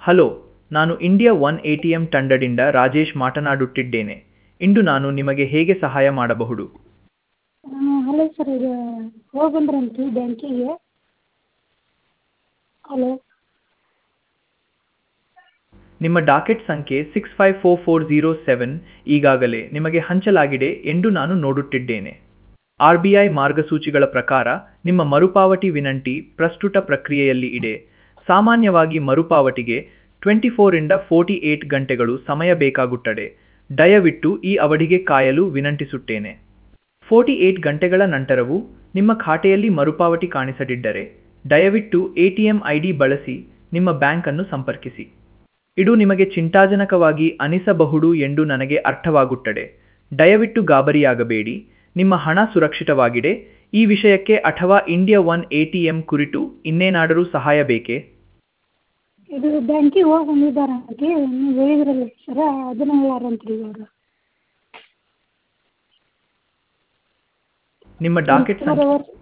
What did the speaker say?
Hello, ನಾನು India one ATM ತಂಡದಿಂದ ರಾಜೇಶ್ ಮಾತನಾಡುತ್ತಿದ್ದೇನೆ. ಇಂದು ನಾನು ನಿಮಗೆ ಹೇಗೆ ಸಹಾಯ ಮಾಡಬಹುದು? ಹಲೋ ಸರ್, ಇದು ಹೋಗಿ ಬಂದ್ರಂತ್ರಿ ಬ್ಯಾಂಕಿಗೆ. ಹಲೋ. ನಿಮ್ಮ ಡಾಕೆಟ್ ಸಂಖ್ಯೆ 654407 ಈಗಾಗಲೇ ನಿಮಗೆ ಹಂಚಲಾಗಿದೆ ಎಂದು ನಾನು ನೋಡುತ್ತಿದ್ದೇನೆ. RBI ಮಾರ್ಗಸೂಚಿಗಳ ಪ್ರಕಾರ ನಿಮ್ಮ ಮರುಪಾವತಿ ವಿನಂತಿ ಪ್ರಸ್ತುತ ಪ್ರಕ್ರಿಯೆಯಲ್ಲಿ ಇದೆ. ಸಾಮಾನ್ಯವಾಗಿ ಮರುಪಾವತಿಗೆ 24 ರಿಂದ 48 ಗಂಟೆಗಳು ಸಮಯ ಬೇಕಾಗುತ್ತದೆ. ದಯವಿಟ್ಟು ಈ ಅವಧಿಗೆ ಕಾಯಲು ವಿನಂತಿಸುತ್ತೇನೆ. 48 ಗಂಟೆಗಳ ನಂತರವೂ ನಿಮ್ಮ ಖಾತೆಯಲ್ಲಿ ಮರುಪಾವತಿ ಕಾಣಿಸದಿದ್ದರೆ, ದಯವಿಟ್ಟು ATM ID ಬಳಸಿ ನಿಮ್ಮ ಬ್ಯಾಂಕ್ ಅನ್ನು ಸಂಪರ್ಕಿಸಿ. ಇದು ನಿಮಗೆ ಚಿಂತಾಜನಕವಾಗಿ ಅನಿಸಬಹುದು ಎಂದು ನನಗೆ ಅರ್ಥವಾಗುತ್ತದೆ. ದಯವಿಟ್ಟು ಗಾಬರಿಯಾಗಬೇಡಿ, ನಿಮ್ಮ ಹಣ ಸುರಕ್ಷಿತವಾಗಿದೆ. ಈ ವಿಷಯಕ್ಕೆ ಅಥವಾ ಇಂಡಿಯಾ ಒನ್ ಎ.ಟಿ.ಎಂ ಕುರಿತು ಇನ್ನೇನಾದರೂ ಸಹಾಯ ಬೇಕೇ? ಇದು ಬ್ಯಾಂಕಿಗೆ ಹೋಗಿ ಬಂದಿದ್ದಾರಂತ್ರಿ, ನೀವು ಹೇಳಿದ್ರಲ್ಲ ಸರ, ಅದನ್ನ ಹೇಳಾರಂತ್ರಿ ಇವರು. ನಿಮ್ಮ ಡಾಕೆಟ್ ಸಂಖ್ಯೆ